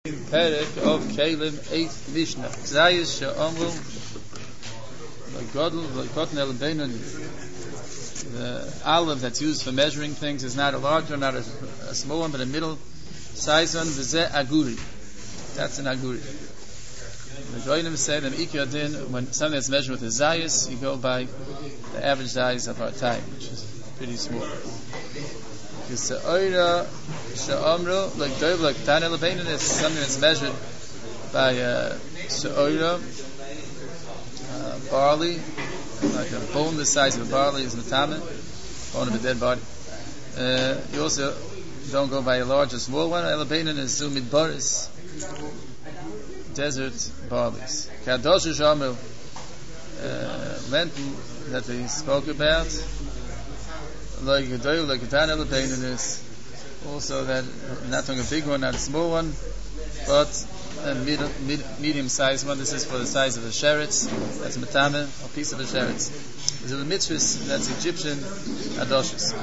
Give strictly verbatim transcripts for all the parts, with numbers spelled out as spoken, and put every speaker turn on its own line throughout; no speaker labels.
Perek of Kalim eighth Mishnah. Zayis she'omru l'godl l'kotn el beinoni. The olive that's used for measuring things is not a large one, not a, a small one, but a middle size one. V'zeh aguri. That's an aguri. The Goyim said in Ikya Din, when something that's measured with a zayis, you go by the average size of our time, which is pretty small. Because the oira she'omru like dov like tan el beinoni is something that's measured by uh, she'oira uh, barley, like a bone the size of a barley is matame, bone of a dead body. Uh, you also don't go by a large or small one. El beinoni is zumid boris, desert barleys. Kadosh she'omru lentil that they spoke about. Like a doyle, like a tan el beinoni is also that not a big one, not a small one, but a mid, mid, medium-sized one. This is for the size of a sheretz. That's matame, a piece of a sheretz. This is a mitzvah that's Egyptian adoshes.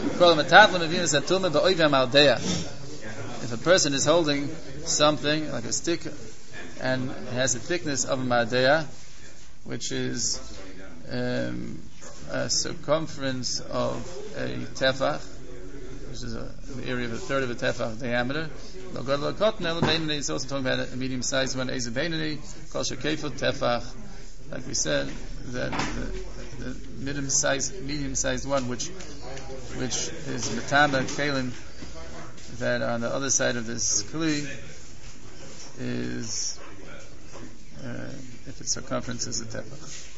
If a person is holding something like a stick and it has the thickness of a ma'adea, which is um, a circumference of a tefach, which is a, an area of a third of a tefach diameter. He's also talking about a medium-sized one, Eze Beinoni, Kosher Kefut Tefach. Like we said, that the, the medium-sized, medium-sized one, which which is Matama Kalim, that on the other side of this Kli is, uh, if its circumference is a tefach.